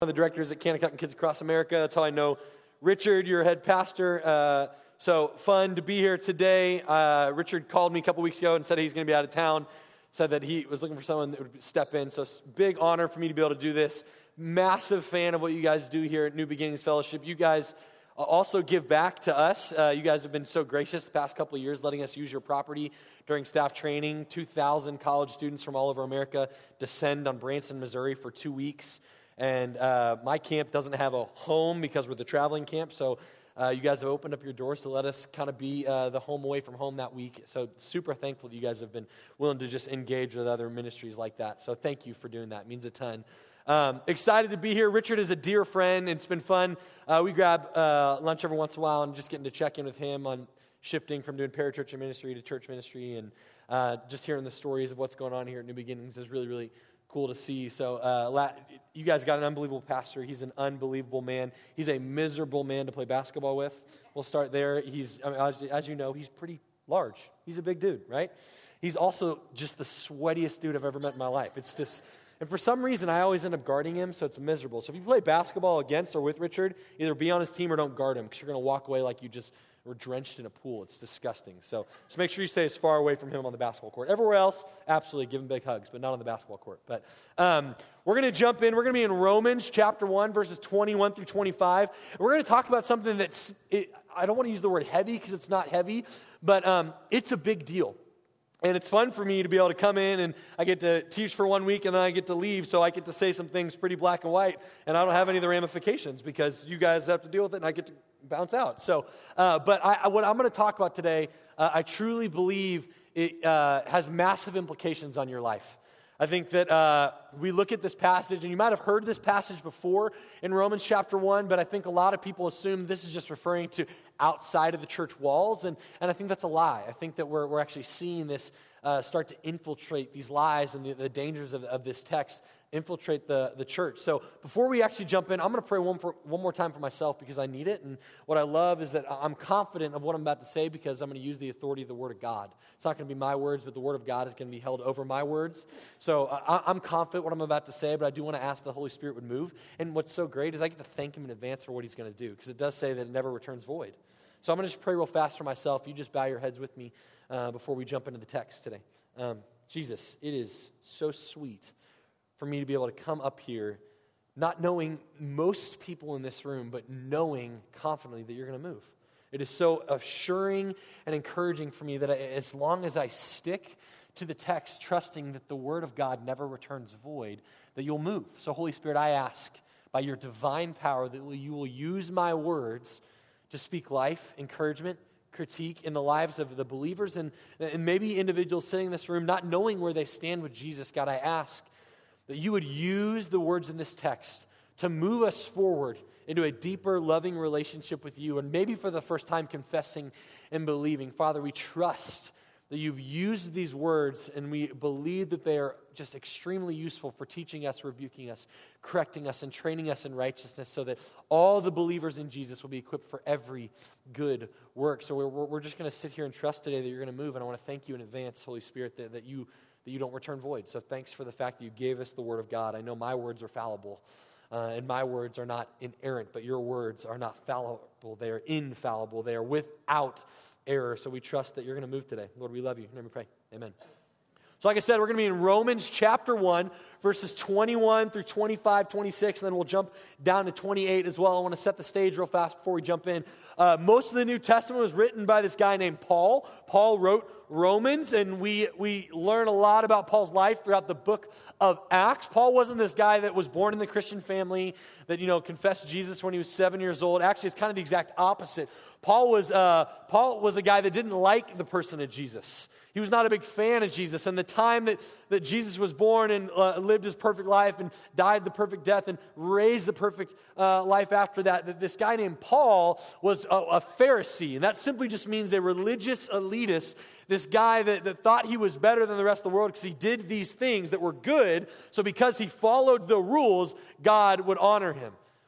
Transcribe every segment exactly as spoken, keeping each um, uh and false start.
One of the directors at Kanakuk Kids Across America. That's how I know Richard, your head pastor. Uh, so fun to be here today. Uh, Richard called me a couple weeks ago and said he's going to be out of town. Said that he was looking for someone that would step in. So it's a big honor for me to be able to do this. Massive fan of what you guys do here at New Beginnings Fellowship. You guys also give back to us. Uh, you guys have been so gracious the past couple of years, letting us use your property during staff training. two thousand college students from all over America descend on Branson, Missouri for two weeks. And uh, my camp doesn't have a home because we're the traveling camp, so uh, you guys have opened up your doors to let us kind of be uh, the home away from home that week. So super thankful that you guys have been willing to just engage with other ministries like that. So thank you for doing that. It means a ton. Um, excited to be here. Richard is a dear friend, and it's been fun. Uh, we grab uh, lunch every once in a while and just getting to check in with him on shifting from doing parachurch ministry to church ministry, and uh, just hearing the stories of what's going on here at New Beginnings is really, really cool to see. So uh, you guys got an unbelievable pastor. He's an unbelievable man. He's a miserable man to play basketball with. We'll start there. He's, I mean, as, as you know, he's pretty large. He's a big dude, right? He's also just the sweatiest dude I've ever met in my life. It's just, and for some reason, I always end up guarding him, so it's miserable. So if you play basketball against or with Richard, either be on his team or don't guard him, because you're going to walk away like you just were drenched in a pool. It's disgusting. So just make sure you stay as far away from him on the basketball court. Everywhere else, absolutely, give him big hugs, but not on the basketball court. But um, we're going to jump in. We're going to be in Romans chapter one, verses twenty-one through twenty-five. And we're going to talk about something that's, it, I don't want to use the word heavy because it's not heavy, but um, it's a big deal. And it's fun for me to be able to come in and I get to teach for one week and then I get to leave, so I get to say some things pretty black and white, and I don't have any of the ramifications because you guys have to deal with it and I get to bounce out. So, uh, but I, what I'm going to talk about today, uh, I truly believe it uh, has massive implications on your life. I think that uh, we look at this passage, and you might have heard this passage before in Romans chapter one, but I think a lot of people assume this is just referring to outside of the church walls, and, and I think that's a lie. I think that we're, we're actually seeing this uh, start to infiltrate these lies and the, the dangers of, of this text infiltrate the, the church. So before we actually jump in, I'm going to pray one, for, one more time for myself because I need it. And what I love is that I'm confident of what I'm about to say because I'm going to use the authority of the Word of God. It's not going to be my words, but the Word of God is going to be held over my words. So I, I'm confident what I'm about to say, but I do want to ask the Holy Spirit would move. And what's so great is I get to thank Him in advance for what He's going to do because it does say that it never returns void. So I'm going to just pray real fast for myself. You just bow your heads with me uh, before we jump into the text today. Um, Jesus, it is so sweet for me to be able to come up here not knowing most people in this room, but knowing confidently that you're going to move. It is so assuring and encouraging for me that I, as long as I stick to the text, trusting that the Word of God never returns void, that you'll move. So Holy Spirit, I ask by your divine power that you will use my words to speak life, encouragement, critique in the lives of the believers and, and maybe individuals sitting in this room not knowing where they stand with Jesus. God, I ask that you would use the words in this text to move us forward into a deeper, loving relationship with you, and maybe for the first time confessing and believing. Father, we trust that you've used these words, and we believe that they are just extremely useful for teaching us, rebuking us, correcting us, and training us in righteousness so that all the believers in Jesus will be equipped for every good work. So we're, we're just going to sit here and trust today that you're going to move, and I want to thank you in advance, Holy Spirit, that, that you that you don't return void. So thanks for the fact that you gave us the Word of God. I know my words are fallible, uh, and my words are not inerrant, but your words are not fallible. They are infallible. They are without error. So we trust that you're going to move today. Lord, we love you. Let me pray. Amen. So like I said, we're going to be in Romans chapter one, verses twenty-one through twenty-five, twenty-six, and then we'll jump down to twenty-eight as well. I want to set the stage real fast before we jump in. Uh, most of the New Testament was written by this guy named Paul. Paul wrote Romans, and we, we learn a lot about Paul's life throughout the book of Acts. Paul wasn't this guy that was born in the Christian family that, you know, confessed Jesus when he was seven years old. Actually, it's kind of the exact opposite. Paul was uh, Paul was a guy that didn't like the person of Jesus. He was not a big fan of Jesus. And the time that, that Jesus was born and uh, lived his perfect life and died the perfect death and raised the perfect uh, life after that, that this guy named Paul was a, a Pharisee. And that simply just means a religious elitist, this guy that, that thought he was better than the rest of the world because he did these things that were good. So because he followed the rules, God would honor him.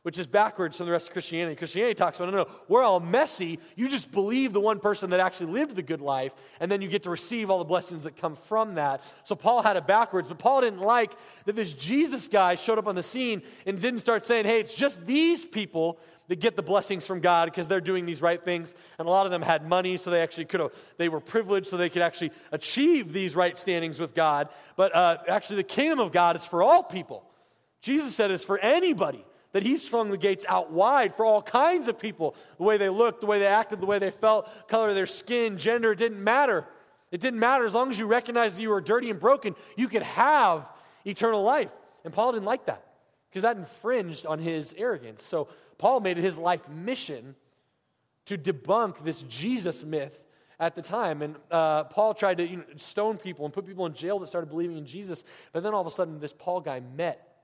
which is backwards from the rest of Christianity. Christianity talks about, no, no, we're all messy. You just believe the one person that actually lived the good life, and then you get to receive all the blessings that come from that. So Paul had it backwards, but Paul didn't like that this Jesus guy showed up on the scene and didn't start saying, hey, it's just these people that get the blessings from God because they're doing these right things. And a lot of them had money, so they actually could have, they were privileged, so they could actually achieve these right standings with God. But uh, actually the kingdom of God is for all people. Jesus said it's for anybody. That he swung the gates out wide for all kinds of people. The way they looked, the way they acted, the way they felt, color of their skin, gender, it didn't matter. It didn't matter. As long as you recognized that you were dirty and broken, you could have eternal life. And Paul didn't like that because that infringed on his arrogance. So Paul made it his life mission to debunk this Jesus myth at the time. And uh, Paul tried to you know, stone people and put people in jail that started believing in Jesus. But then all of a sudden, this Paul guy met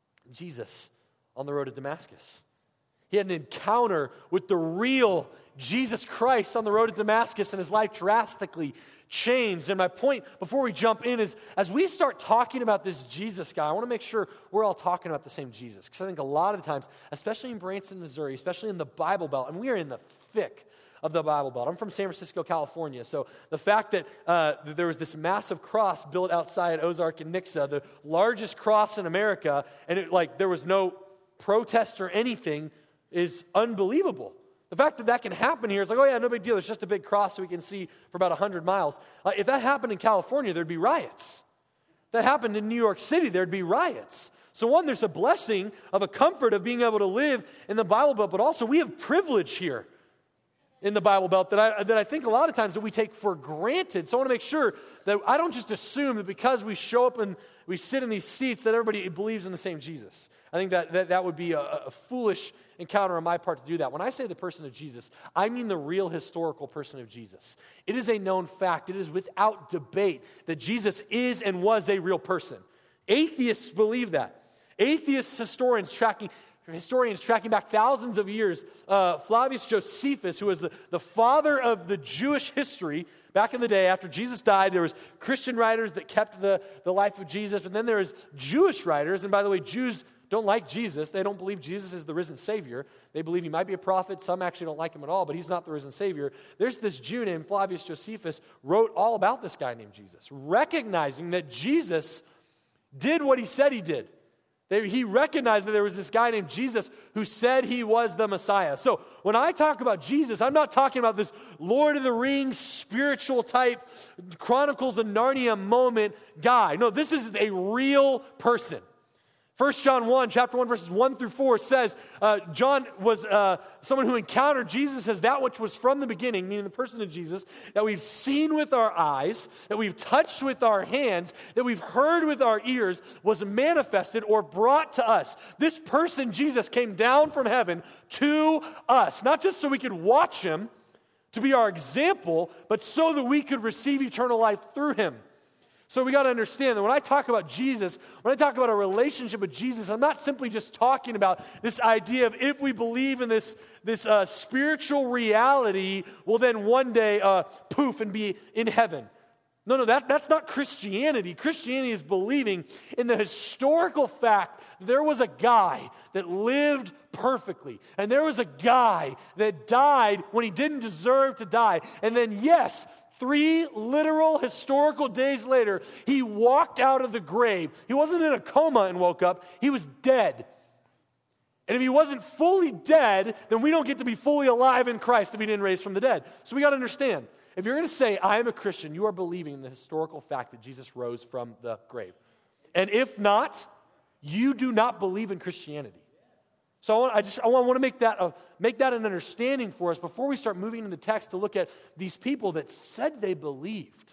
Jesus on the road to Damascus. He had an encounter with the real Jesus Christ on the road to Damascus, and his life drastically changed. And my point before we jump in is, as we start talking about this Jesus guy, I want to make sure we're all talking about the same Jesus. Because I think a lot of the times, especially in Branson, Missouri, especially in the Bible Belt, and we are in the thick of the Bible Belt. I'm from San Francisco, California, so the fact that, uh, that there was this massive cross built outside Ozark and Nixa, the largest cross in America, and it, like there was no protest or anything, is unbelievable. The fact that that can happen here, it's like, oh yeah, no big deal. It's just a big cross so we can see for about one hundred miles. Uh, if that happened in California, there'd be riots. If that happened in New York City, there'd be riots. So one, there's a blessing of a comfort of being able to live in the Bible Belt, but also we have privilege here in the Bible Belt that I, that I think a lot of times that we take for granted. So I want to make sure that I don't just assume that because we show up and we sit in these seats that everybody believes in the same Jesus. I think that that, that would be a, a foolish encounter on my part to do that. When I say the person of Jesus, I mean the real historical person of Jesus. It is a known fact. It is without debate that Jesus is and was a real person. Atheists believe that. Atheists, historians tracking Historians tracking back thousands of years, uh, Flavius Josephus, who was the, the father of the Jewish history back in the day, after Jesus died, there was Christian writers that kept the, the life of Jesus, and then there was Jewish writers, and by the way, Jews don't like Jesus. They don't believe Jesus is the risen Savior. They believe he might be a prophet. Some actually don't like him at all, but he's not the risen Savior. There's this Jew named Flavius Josephus wrote all about this guy named Jesus, recognizing that Jesus did what he said he did. They, he recognized that there was this guy named Jesus who said he was the Messiah. So when I talk about Jesus, I'm not talking about this Lord of the Rings spiritual type Chronicles of Narnia moment guy. No, this is a real person. First John one, chapter one, verses one through four says, uh, John was uh, someone who encountered Jesus as that which was from the beginning, meaning the person of Jesus, that we've seen with our eyes, that we've touched with our hands, that we've heard with our ears, was manifested or brought to us. This person, Jesus, came down from heaven to us, not just so we could watch him, to be our example, but so that we could receive eternal life through him. So we got to understand that when I talk about Jesus, when I talk about a relationship with Jesus, I'm not simply just talking about this idea of if we believe in this, this uh, spiritual reality, we'll then one day uh, poof and be in heaven. No, no, that, that's not Christianity. Christianity is believing in the historical fact that there was a guy that lived perfectly, and there was a guy that died when he didn't deserve to die. And then, yes, three literal historical days later, he walked out of the grave. He wasn't in a coma and woke up. He was dead. And if he wasn't fully dead, then we don't get to be fully alive in Christ if he didn't raise from the dead. So we got to understand, if you're going to say, I am a Christian, you are believing in the historical fact that Jesus rose from the grave. And if not, you do not believe in Christianity. So I, want, I just I want, want to make that a, make that an understanding for us before we start moving into the text to look at these people that said they believed.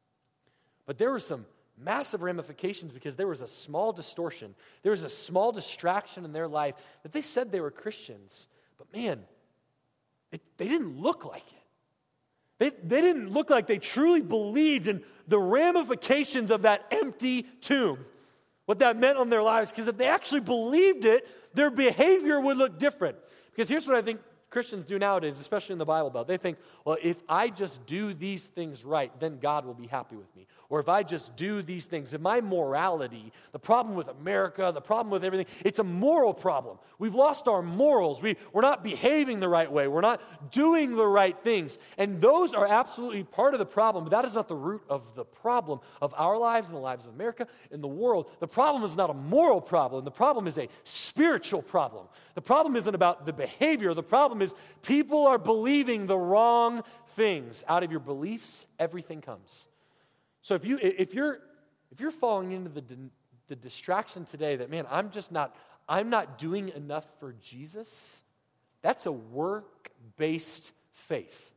But there were some massive ramifications because there was a small distortion. There was a small distraction in their life that they said they were Christians. But man, it, they didn't look like it. They, they didn't look like they truly believed in the ramifications of that empty tomb, what that meant on their lives. Because if they actually believed it, their behavior would look different. Because here's what I think Christians do nowadays, especially in the Bible Belt. They think, well, if I just do these things right, then God will be happy with me. or if I just do these things, if my morality, the problem with America, the problem with everything, it's a moral problem. We've lost our morals. We, we're not behaving the right way. We're not doing the right things. And those are absolutely part of the problem, but that is not the root of the problem of our lives and the lives of America and the world. The problem is not a moral problem. The problem is a spiritual problem. The problem isn't about the behavior. The problem is people are believing the wrong things. Out of your beliefs, everything comes. So if you if you're if you're falling into the the distraction today that, man, I'm just not I'm not doing enough for Jesus, that's a work-based faith.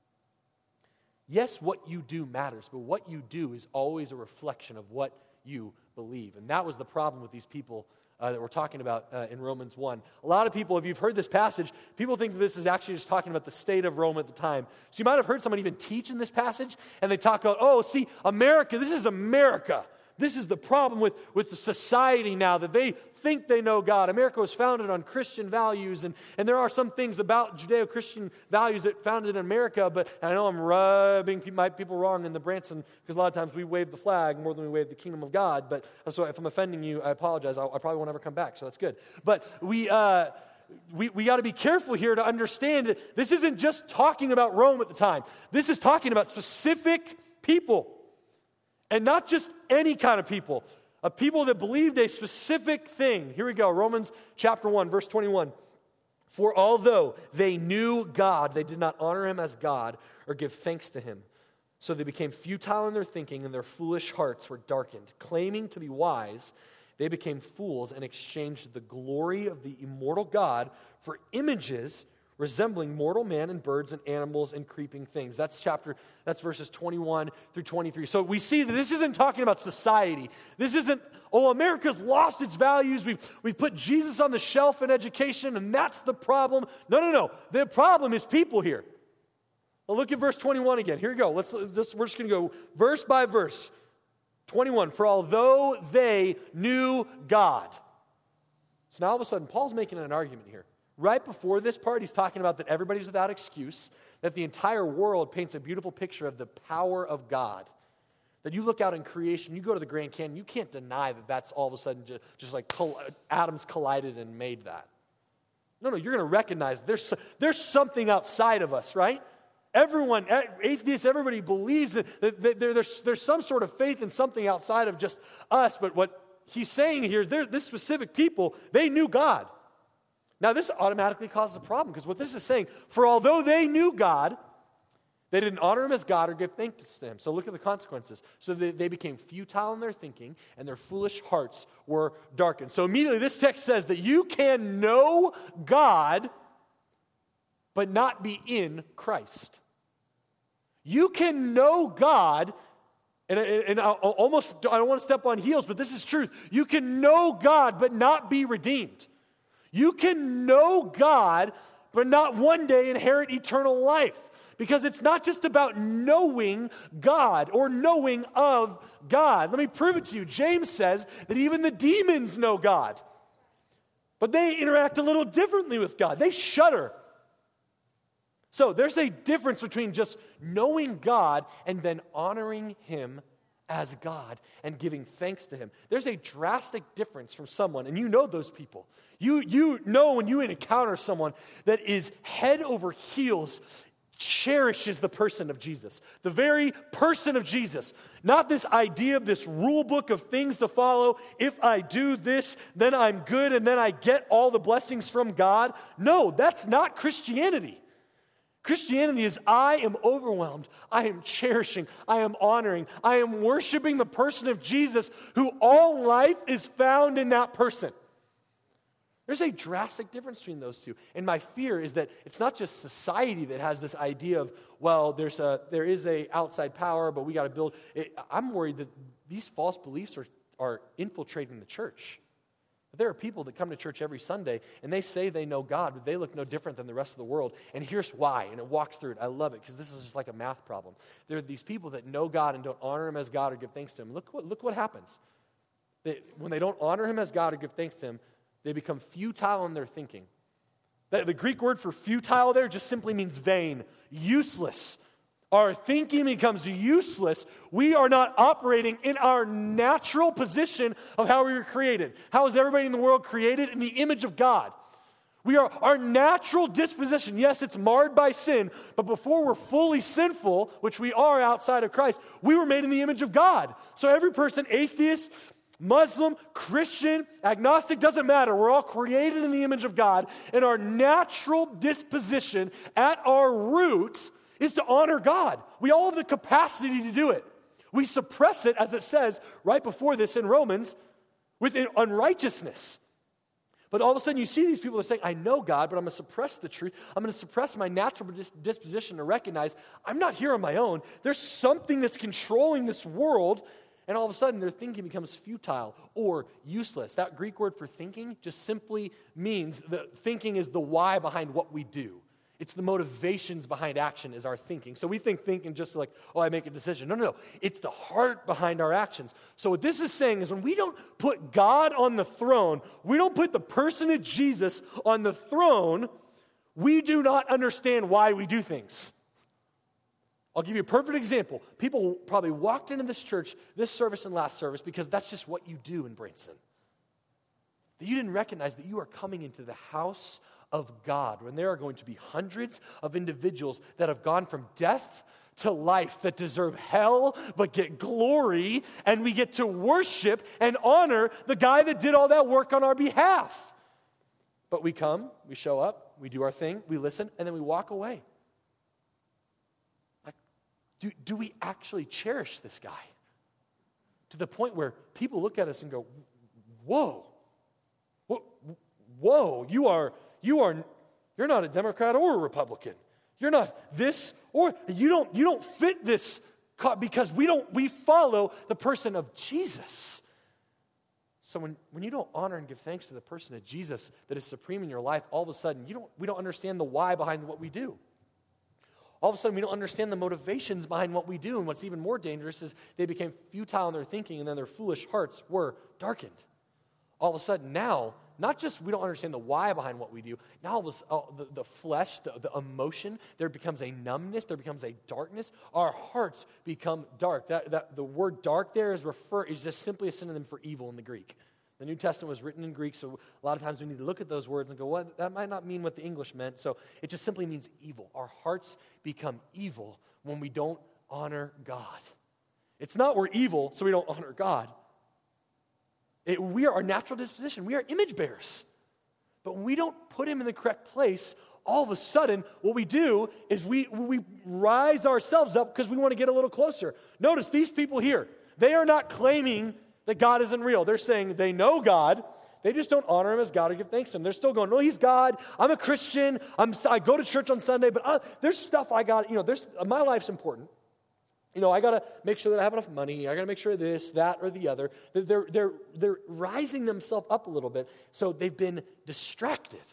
Yes, what you do matters, but what you do is always a reflection of what you believe. And that was the problem with these people Uh, that we're talking about uh, in Romans one. A lot of people, if you've heard this passage, people think that this is actually just talking about the state of Rome at the time. So you might have heard someone even teach in this passage, and they talk about, oh, see, America, this is America. This is the problem with, with the society now, that they think they know God. America was founded on Christian values, and, and there are some things about Judeo-Christian values that founded in America, but I know I'm rubbing my people wrong in the Branson, because a lot of times we wave the flag more than we wave the kingdom of God, but so if I'm offending you, I apologize. I'll, I probably won't ever come back, so that's good. But we... Uh, We, we got to be careful here to understand that this isn't just talking about Rome at the time. This is talking about specific people. And not just any kind of people. A people that believed a specific thing. Here we go, Romans chapter one, verse twenty-one. For although they knew God, they did not honor him as God or give thanks to him. So they became futile in their thinking, and their foolish hearts were darkened. Claiming to be wise, they became fools and exchanged the glory of the immortal God for images resembling mortal man and birds and animals and creeping things. That's chapter, that's verses twenty-one through twenty-three. So we see that this isn't talking about society. This isn't, oh, America's lost its values. We've, we've put Jesus on the shelf in education, and that's the problem. No, no, no. The problem is people here. Well, look at verse twenty-one again. Here we go. Let's, let's, we're just going to go verse by verse. twenty-one, for although they knew God. So now all of a sudden, Paul's making an argument here. Right before this part, he's talking about that everybody's without excuse, that the entire world paints a beautiful picture of the power of God. That you look out in creation, you go to the Grand Canyon, you can't deny that that's all of a sudden just, just like coll- atoms collided and made that. No, no, you're going to recognize there's, there's something outside of us, right? Everyone, atheists, everybody believes that, that there, there's, there's some sort of faith in something outside of just us. But what he's saying here is this specific people, they knew God. Now, this automatically causes a problem because what this is saying, for although they knew God, they didn't honor him as God or give thanks to him. So look at the consequences. So they, they became futile in their thinking, and their foolish hearts were darkened. So immediately this text says that you can know God, but not be in Christ. You can know God, and, and I almost, I don't want to step on heels, but this is truth. You can know God, but not be redeemed. You can know God, but not one day inherit eternal life. Because it's not just about knowing God or knowing of God. Let me prove it to you. James says that even the demons know God. But they interact a little differently with God. They shudder. So there's a difference between just knowing God and then honoring him as God and giving thanks to him. There's a drastic difference from someone, and you know those people. You, you know when you encounter someone that is head over heels, cherishes the person of Jesus. The very person of Jesus. Not this idea of this rule book of things to follow. If I do this, then I'm good, and then I get all the blessings from God. No, that's not Christianity. Christianity is I am overwhelmed, I am cherishing, I am honoring, I am worshiping the person of Jesus who all life is found in that person. There's a drastic difference between those two. And my fear is that it's not just society that has this idea of, well, there's a, there is a outside power, but we got to build. It, I'm worried that these false beliefs are, are infiltrating the church. There are people that come to church every Sunday, and they say they know God, but they look no different than the rest of the world. And here's why, and it walks through it. I love it, because this is just like a math problem. There are these people that know God and don't honor him as God or give thanks to him. Look what, look what happens. They, when they don't honor him as God or give thanks to him, they become futile in their thinking. The, the Greek word for futile there just simply means vain, useless, our thinking becomes useless, we are not operating in our natural position of how we were created. How is everybody in the world created? In the image of God. We are, our natural disposition, yes, it's marred by sin, but before we're fully sinful, which we are outside of Christ, we were made in the image of God. So every person, atheist, Muslim, Christian, agnostic, doesn't matter. We're all created in the image of God, and our natural disposition at our root is to honor God. We all have the capacity to do it. We suppress it, as it says right before this in Romans, with unrighteousness. But all of a sudden you see these people that are saying, I know God, but I'm going to suppress the truth. I'm going to suppress my natural disposition to recognize I'm not here on my own. There's something that's controlling this world. And all of a sudden, their thinking becomes futile or useless. That Greek word for thinking just simply means that thinking is the why behind what we do. It's the motivations behind action is our thinking. So we think thinking just like, oh, I make a decision. No, no, no. It's the heart behind our actions. So what this is saying is when we don't put God on the throne, we don't put the person of Jesus on the throne, we do not understand why we do things. I'll give you a perfect example. People probably walked into this church, this service and last service, because that's just what you do in Branson. That you didn't recognize that you are coming into the house of God, when there are going to be hundreds of individuals that have gone from death to life, that deserve hell but get glory, and we get to worship and honor the guy that did all that work on our behalf. But we come, we show up, we do our thing, we listen, and then we walk away. Do, do we actually cherish this guy? To the point where people look at us and go, whoa, whoa, whoa, you are, you are, you're not a Democrat or a Republican. You're not this, or you don't, you don't fit this because we don't, we follow the person of Jesus. So when, when you don't honor and give thanks to the person of Jesus that is supreme in your life, all of a sudden you don't, we don't understand the why behind what we do. All of a sudden, we don't understand the motivations behind what we do. And what's even more dangerous is they became futile in their thinking, and then their foolish hearts were darkened. All of a sudden now, not just we don't understand the why behind what we do, now all this, all the, the flesh, the, the emotion, there becomes a numbness, there becomes a darkness. Our hearts become dark. That, that the word dark there is refer is just simply a synonym for evil in the Greek. The New Testament was written in Greek, so a lot of times we need to look at those words and go, well, that might not mean what the English meant. So it just simply means evil. Our hearts become evil when we don't honor God. It's not we're evil, so we don't honor God. It, we are our natural disposition. We are image bearers. But when we don't put him in the correct place, all of a sudden, what we do is we, we rise ourselves up because we want to get a little closer. Notice these people here, they are not claiming that God isn't real. They're saying they know God. They just don't honor him as God or give thanks to him. They're still going, no, he's God. I'm a Christian. I'm, I go to church on Sunday, but uh, there's stuff I got, you know, there's, my life's important. You know, I got to make sure that I have enough money. I got to make sure this, that, or the other. They're, they're, they're rising themselves up a little bit, so they've been distracted.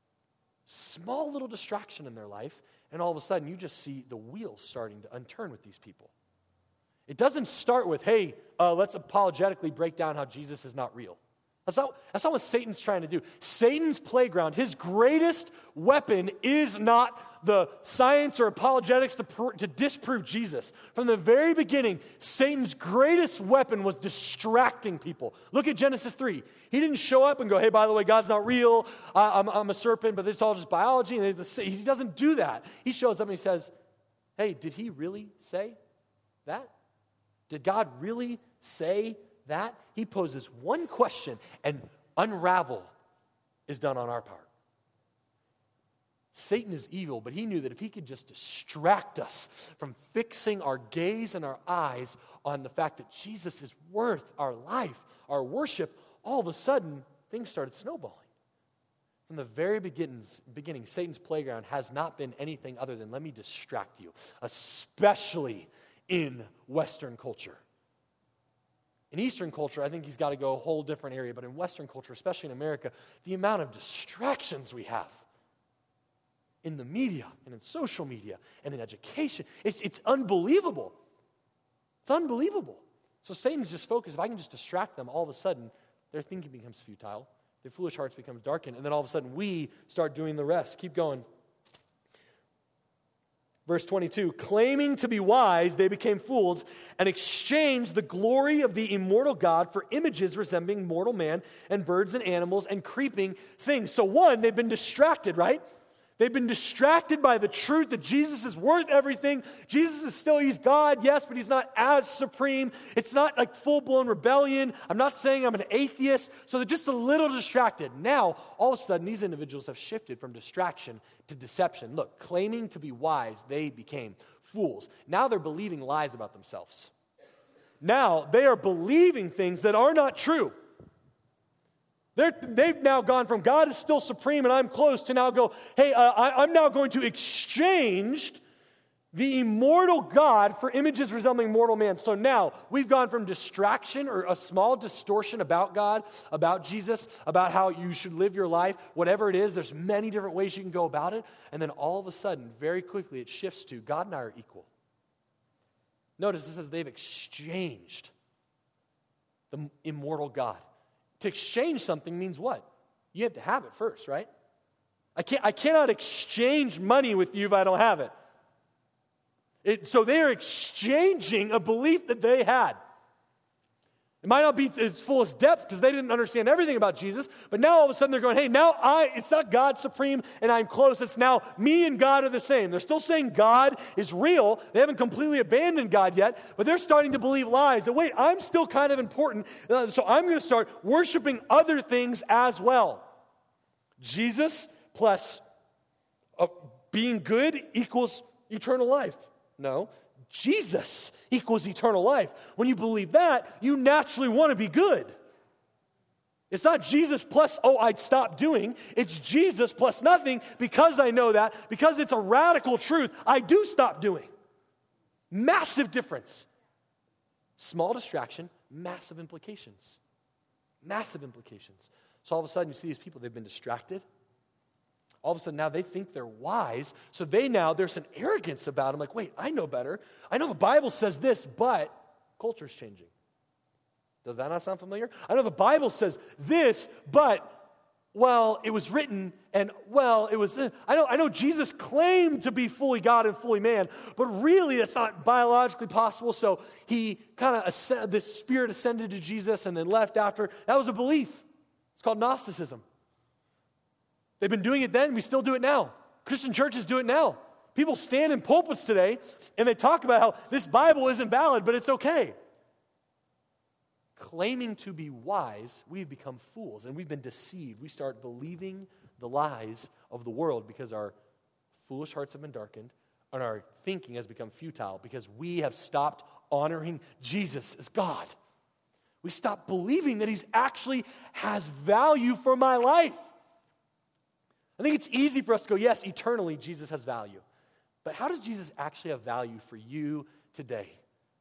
Small little distraction in their life, and all of a sudden you just see the wheels starting to unturn with these people. It doesn't start with, hey, uh, let's apologetically break down how Jesus is not real. That's not, that's not what Satan's trying to do. Satan's playground, his greatest weapon is not the science or apologetics to, pr- to disprove Jesus. From the very beginning, Satan's greatest weapon was distracting people. Look at Genesis three. He didn't show up and go, hey, by the way, God's not real. I, I'm, I'm a serpent, but it's all just biology. And he doesn't do that. He shows up and he says, hey, did he really say that? Did God really say that? He poses one question, and unravel is done on our part. Satan is evil, but he knew that if he could just distract us from fixing our gaze and our eyes on the fact that Jesus is worth our life, our worship, all of a sudden, things started snowballing. From the very beginnings, beginning, Satan's playground has not been anything other than let me distract you, especially in Western culture. In Eastern culture, I think he's got to go a whole different area, but in Western culture, especially in America, the amount of distractions we have in the media and in social media and in education, it's, it's unbelievable. It's unbelievable. So Satan's just focused, if I can just distract them, all of a sudden, their thinking becomes futile, their foolish hearts become darkened, and then all of a sudden we start doing the rest. Keep going. Verse twenty-two, claiming to be wise, they became fools and exchanged the glory of the immortal God for images resembling mortal man and birds and animals and creeping things. So one, they've been distracted, right? They've been distracted by the truth that Jesus is worth everything. Jesus is still, he's God, yes, but he's not as supreme. It's not like full-blown rebellion. I'm not saying I'm an atheist. So they're just a little distracted. Now, all of a sudden, these individuals have shifted from distraction to deception. Look, claiming to be wise, they became fools. Now they're believing lies about themselves. Now they are believing things that are not true. They're, they've now gone from God is still supreme and I'm close to now go, hey, uh, I, I'm now going to exchange the immortal God for images resembling mortal man. So now we've gone from distraction or a small distortion about God, about Jesus, about how you should live your life, whatever it is. There's many different ways you can go about it. And then all of a sudden, very quickly, it shifts to God and I are equal. Notice it says they've exchanged the immortal God. To exchange something means what? You have to have it first, right? I can't. I cannot exchange money with you if I don't have it. it so they are exchanging a belief that they had. It might not be its fullest depth because they didn't understand everything about Jesus, but now all of a sudden they're going, hey, now I, it's not God supreme and I'm close. It's now me and God are the same. They're still saying God is real. They haven't completely abandoned God yet, but they're starting to believe lies. That, wait, I'm still kind of important, uh, so I'm going to start worshiping other things as well. Jesus plus uh, being good equals eternal life. No. Jesus equals eternal life. When you believe that, you naturally want to be good. It's not Jesus plus, oh, I'd stop doing. It's Jesus plus nothing because I know that, because it's a radical truth, I do stop doing. Massive difference. Small distraction, massive implications. Massive implications. So all of a sudden you see these people, they've been distracted. All of a sudden now they think they're wise, so they now, there's an arrogance about them, like, wait, I know better. I know the Bible says this, but culture's changing. Does that not sound familiar? I know the Bible says this, but, well, it was written, and, well, it was, I know, I know Jesus claimed to be fully God and fully man, but really it's not biologically possible, so he kind of, ascend, this spirit ascended to Jesus and then left after. That was a belief. It's called Gnosticism. They've been doing it then, we still do it now. Christian churches do it now. People stand in pulpits today and they talk about how this Bible isn't valid, but it's okay. Claiming to be wise, we've become fools and we've been deceived. We start believing the lies of the world because our foolish hearts have been darkened and our thinking has become futile because we have stopped honoring Jesus as God. We stop believing that He actually has value for my life. I think it's easy for us to go, yes, eternally Jesus has value. But how does Jesus actually have value for you today?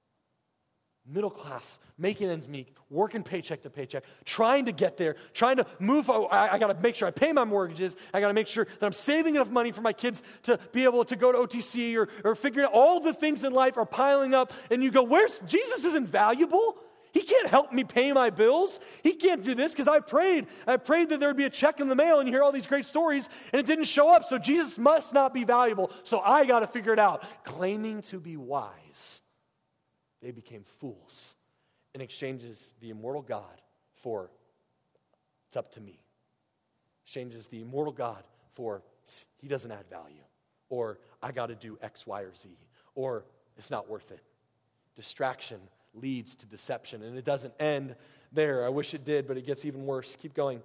Middle class, making ends meet, working paycheck to paycheck, trying to get there, trying to move. I, I got to make sure I pay my mortgages. I got to make sure that I'm saving enough money for my kids to be able to go to O T C or, or figure out all the things in life are piling up. And you go, where's Jesus isn't valuable? He can't help me pay my bills. He can't do this because I prayed. I prayed that there would be a check in the mail and you hear all these great stories and it didn't show up. So Jesus must not be valuable. So I got to figure it out. Claiming to be wise, they became fools and exchanges the immortal God for it's up to me. Exchanges the immortal God for He doesn't add value. Or I got to do X, Y, or Z. Or it's not worth it. Distraction leads to deception, and it doesn't end there. I wish it did, but it gets even worse. Keep going.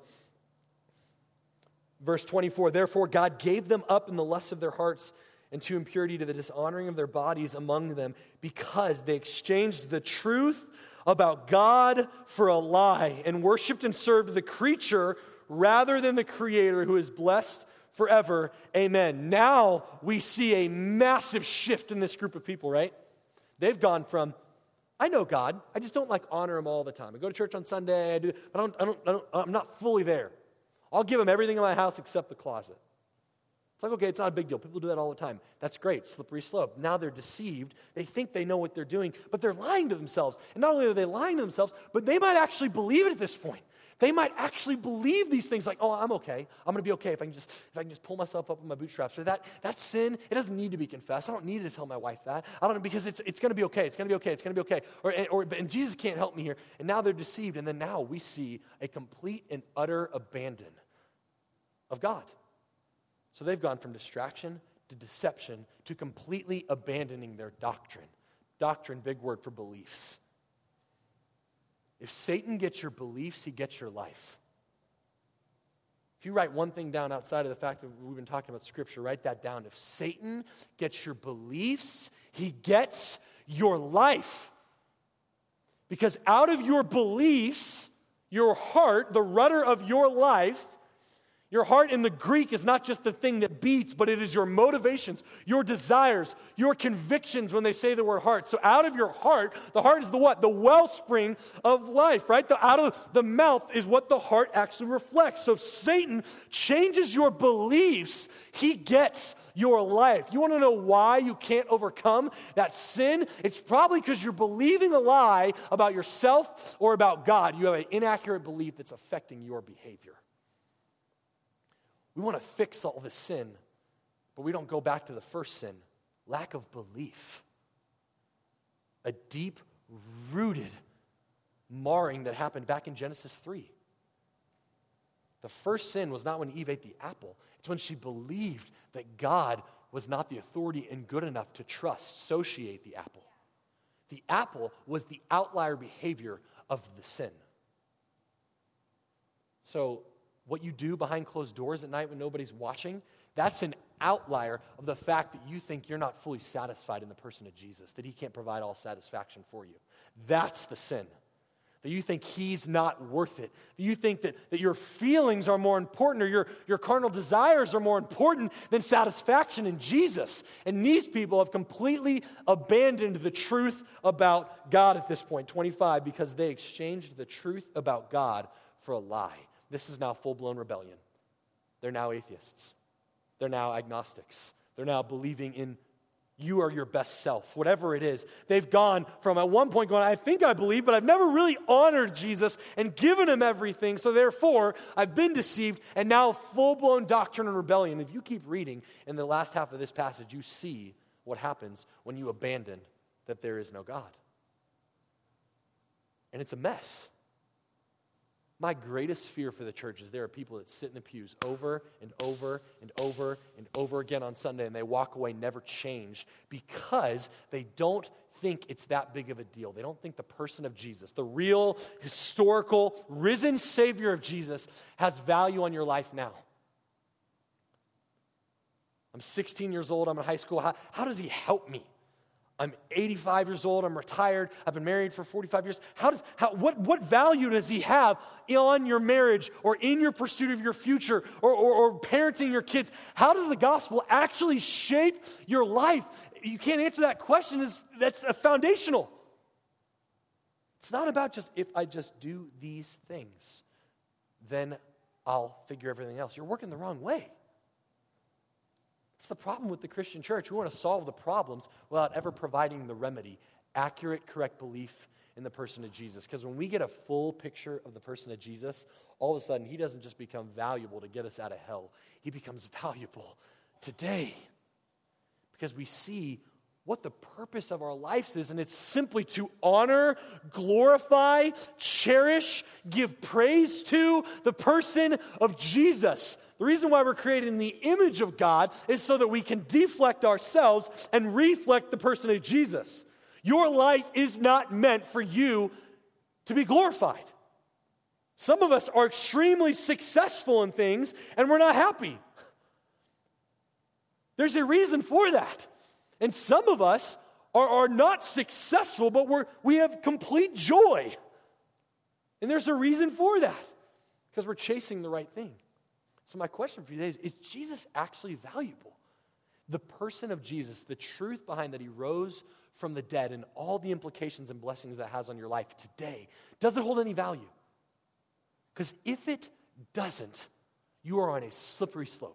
Verse twenty-four, therefore God gave them up in the lust of their hearts and to impurity, to the dishonoring of their bodies among them, because they exchanged the truth about God for a lie and worshipped and served the creature rather than the Creator, who is blessed forever. Amen. Now we see a massive shift in this group of people, right? They've gone from, I know God, I just don't like honor Him all the time. I go to church on Sunday, I do, but I don't, I don't, I don't, I'm not fully there. I'll give Him everything in my house except the closet. It's like, okay, it's not a big deal. People do that all the time. That's great, slippery slope. Now they're deceived. They think they know what they're doing, but they're lying to themselves. And not only are they lying to themselves, but they might actually believe it at this point. They might actually believe these things like, oh, I'm okay. I'm going to be okay if I can just if I can just pull myself up with my bootstraps. Or that, that sin, it doesn't need to be confessed. I don't need to tell my wife that. I don't know, because it's it's going to be okay. It's going to be okay. It's going to be okay. Or, or, and Jesus can't help me here. And now they're deceived. And then now we see a complete and utter abandon of God. So they've gone from distraction to deception to completely abandoning their doctrine. Doctrine, big word for beliefs. If Satan gets your beliefs, he gets your life. If you write one thing down outside of the fact that we've been talking about Scripture, write that down. If Satan gets your beliefs, he gets your life. Because out of your beliefs, your heart, the rudder of your life, your heart in the Greek is not just the thing that beats, but it is your motivations, your desires, your convictions when they say the word heart. So out of your heart, the heart is the what? The wellspring of life, right? The, out of the mouth is what the heart actually reflects. So if Satan changes your beliefs, he gets your life. You want to know why you can't overcome that sin? It's probably because you're believing a lie about yourself or about God. You have an inaccurate belief that's affecting your behavior. We want to fix all the sin, but we don't go back to the first sin, lack of belief. A deep-rooted marring that happened back in Genesis three. The first sin was not when Eve ate the apple. It's when she believed that God was not the authority and good enough to trust, so she ate the apple. The apple was the outlier behavior of the sin. So, what you do behind closed doors at night when nobody's watching, that's an outlier of the fact that you think you're not fully satisfied in the person of Jesus, that he can't provide all satisfaction for you. That's the sin. That you think he's not worth it. That you think that, that your feelings are more important or your, your carnal desires are more important than satisfaction in Jesus. And these people have completely abandoned the truth about God at this point, twenty-five, because they exchanged the truth about God for a lie. This is now full-blown rebellion. They're now atheists. They're now agnostics. They're now believing in you are your best self, whatever it is. They've gone from at one point going, I think I believe, but I've never really honored Jesus and given him everything, so therefore I've been deceived, and now full-blown doctrine and rebellion. If you keep reading in the last half of this passage, you see what happens when you abandon that there is no God. And it's a mess. My greatest fear for the church is there are people that sit in the pews over and over and over and over again on Sunday, and they walk away never changed because they don't think it's that big of a deal. They don't think the person of Jesus, the real, historical, risen Savior of Jesus, has value on your life now. I'm sixteen years old. I'm in high school. How, how does he help me? I'm eighty-five years old, I'm retired, I've been married for forty-five years. How does, how, what, what value does he have on your marriage or in your pursuit of your future or, or, or parenting your kids? How does the gospel actually shape your life? You can't answer that question. Is that's a foundational. It's not about just if I just do these things, then I'll figure everything else. You're working the wrong way. That's the problem with the Christian church. We want to solve the problems without ever providing the remedy, accurate, correct belief in the person of Jesus. Because when we get a full picture of the person of Jesus, all of a sudden he doesn't just become valuable to get us out of hell. He becomes valuable today. Because we see what the purpose of our lives is, and it's simply to honor, glorify, cherish, give praise to the person of Jesus. The reason why we're created in the image of God is so that we can deflect ourselves and reflect the person of Jesus. Your life is not meant for you to be glorified. Some of us are extremely successful in things, and we're not happy. There's a reason for that. And some of us are, are not successful, but we're, we have complete joy. And there's a reason for that, because we're chasing the right thing. So my question for you today is, is Jesus actually valuable? The person of Jesus, the truth behind that he rose from the dead and all the implications and blessings that has on your life today, does it hold any value? Because if it doesn't, you are on a slippery slope.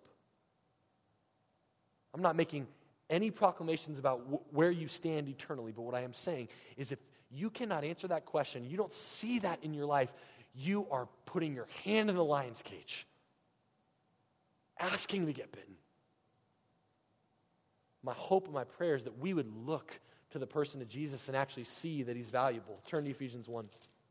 I'm not making any proclamations about wh- where you stand eternally, but what I am saying is if you cannot answer that question, you don't see that in your life, you are putting your hand in the lion's cage, asking to get bitten. My hope and my prayer is that we would look to the person of Jesus and actually see that he's valuable. Turn to Ephesians one.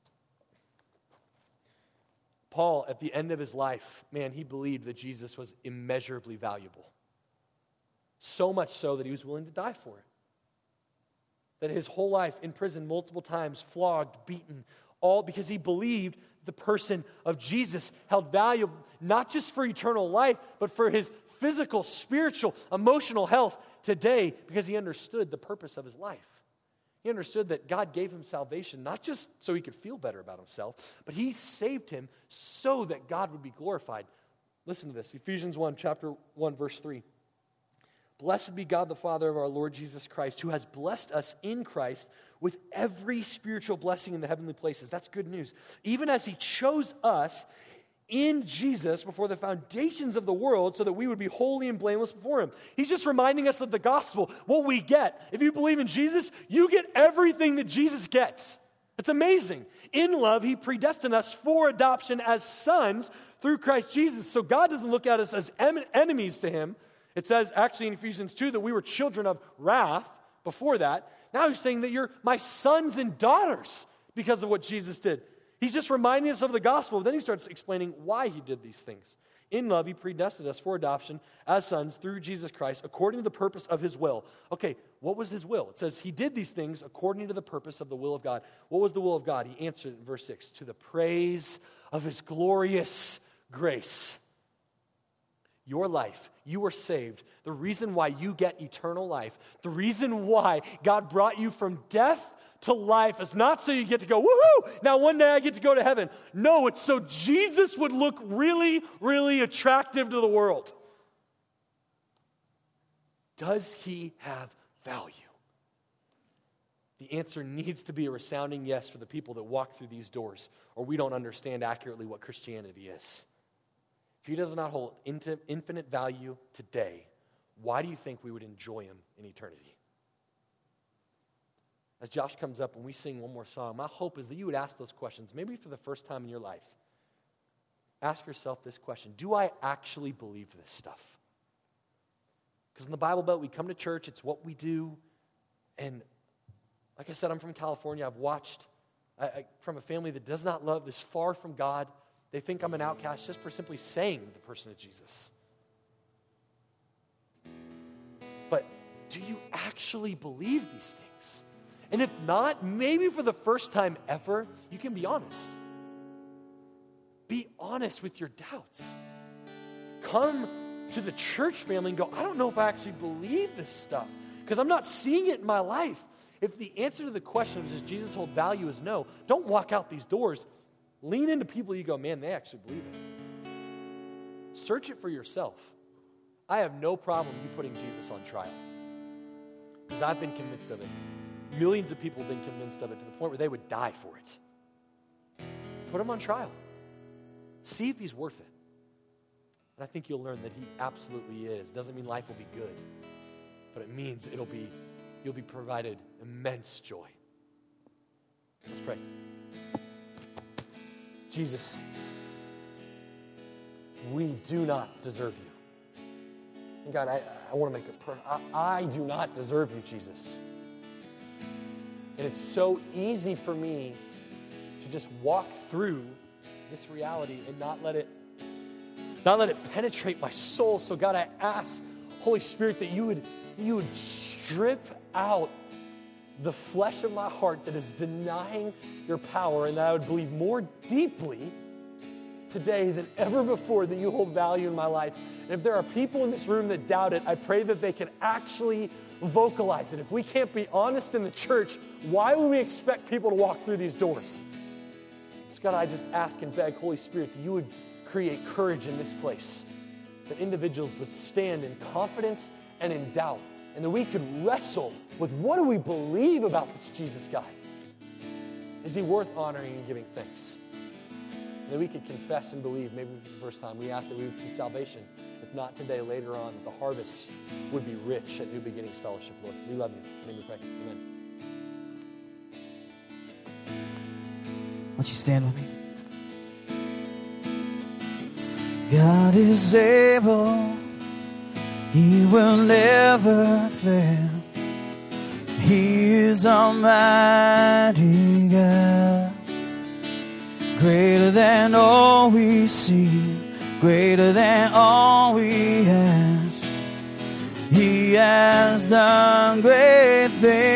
Paul, at the end of his life, man, he believed that Jesus was immeasurably valuable. So much so that he was willing to die for it. That his whole life in prison multiple times, flogged, beaten, all because he believed the person of Jesus held value not just for eternal life, but for his physical, spiritual, emotional health today, because he understood the purpose of his life. He understood that God gave him salvation not just so he could feel better about himself, but he saved him so that God would be glorified. Listen to this, Ephesians one, chapter one, verse three. Blessed be God the Father of our Lord Jesus Christ, who has blessed us in Christ with every spiritual blessing in the heavenly places. That's good news. Even as he chose us in Jesus before the foundations of the world so that we would be holy and blameless before him. He's just reminding us of the gospel, what we get. If you believe in Jesus, you get everything that Jesus gets. It's amazing. In love, he predestined us for adoption as sons through Christ Jesus. So God doesn't look at us as em- enemies to him. It says actually in Ephesians two that we were children of wrath before that. Now he's saying that you're my sons and daughters because of what Jesus did. He's just reminding us of the gospel. Then he starts explaining why he did these things. In love, he predestined us for adoption as sons through Jesus Christ according to the purpose of his will. Okay, what was his will? It says he did these things according to the purpose of the will of God. What was the will of God? He answered in verse six, to the praise of his glorious grace. Your life, you were saved. The reason why you get eternal life, the reason why God brought you from death to life is not so you get to go, woohoo, now one day I get to go to heaven. No, it's so Jesus would look really, really attractive to the world. Does he have value? The answer needs to be a resounding yes for the people that walk through these doors, or we don't understand accurately what Christianity is. If he does not hold infinite value today, why do you think we would enjoy him in eternity? As Josh comes up and we sing one more song, my hope is that you would ask those questions, maybe for the first time in your life. Ask yourself this question: do I actually believe this stuff? Because in the Bible Belt, we come to church, it's what we do, and like I said, I'm from California. I've watched I, I, from a family that does not love, is far from God. They think I'm an outcast just for simply saying the person of Jesus. But do you actually believe these things? And if not, maybe for the first time ever, you can be honest. Be honest with your doubts. Come to the church family and go, I don't know if I actually believe this stuff because I'm not seeing it in my life. If the answer to the question of does Jesus hold value is no, don't walk out these doors. Lean into people you go, man, they actually believe it. Search it for yourself. I have no problem you putting Jesus on trial because I've been convinced of it. Millions of people have been convinced of it to the point where they would die for it. Put him on trial. See if he's worth it. And I think you'll learn that he absolutely is. Doesn't mean life will be good, but it means it'll be, you'll be provided immense joy. Let's pray. Jesus, we do not deserve you. And God, I, I want to make a prayer. I, I do not deserve you, Jesus. And it's so easy for me to just walk through this reality and not let it, not let it penetrate my soul. So God, I ask, Holy Spirit, that you would, you would strip out the flesh of my heart that is denying your power, and that I would believe more deeply today than ever before that you hold value in my life. And if there are people in this room that doubt it, I pray that they can actually vocalize it. If we can't be honest in the church, why would we expect people to walk through these doors? So God, I just ask and beg, Holy Spirit, that you would create courage in this place, that individuals would stand in confidence and in doubt, and that we could wrestle with what do we believe about this Jesus guy? Is he worth honoring and giving thanks? And that we could confess and believe, maybe for the first time, we ask that we would see salvation. If not today, later on, that the harvest would be rich at New Beginnings Fellowship, Lord. We love you. In your name we pray. Amen. Why don't you stand with me? God is able, He will never fail. He is Almighty God, greater than all we see, greater than all we ask. He has done great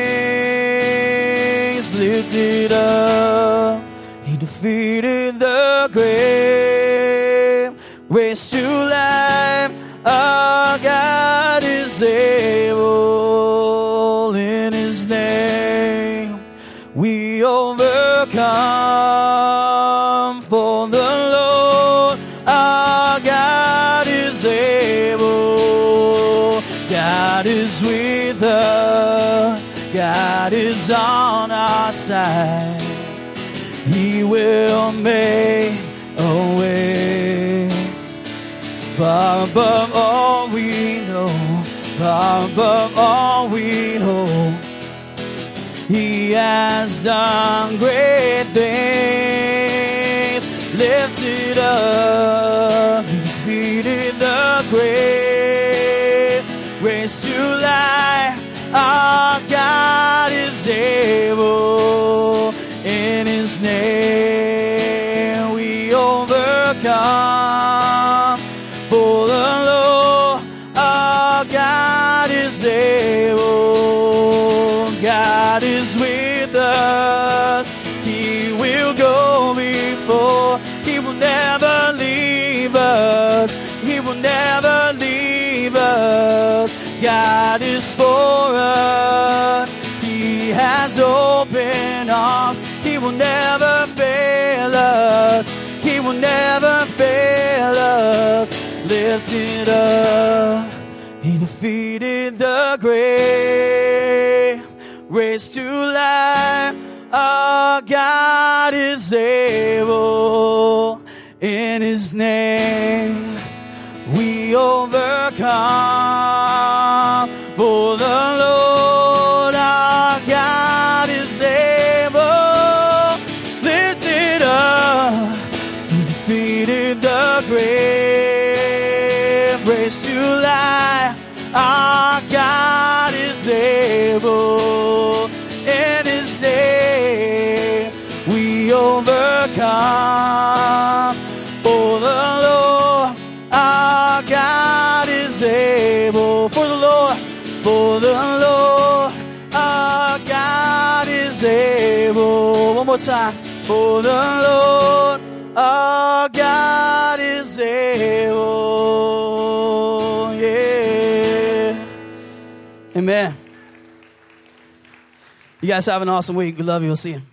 things. Lift it up. He defeated the grave, raised to life. Our God is able. In His name we overcome. For the Lord our God is able. God is with us. God is on our side. He will make a way. Far above all we know, far above all we hope. He has done great things. Lift it up. He defeated the grave, raised to life. Our God is able. In His name we overcome. For the Lord our God is able. God is with us. He will go before. He will never leave us. He will never leave us. God is for us. He has opened arms. He will never fail us. He will never fail us. Lift it up. He defeated the grave, raised to life. Our God is able. In His name we overcome. For the Lord our God is able. Lift it up. He defeated the grave, raised to life. Our God is able. In His name we overcome. For the Lord our God is able. For the Lord, for the Lord our God is able. One more time. For the Lord our God is able. Yeah. Amen. You guys have an awesome week. We love you. We'll see you.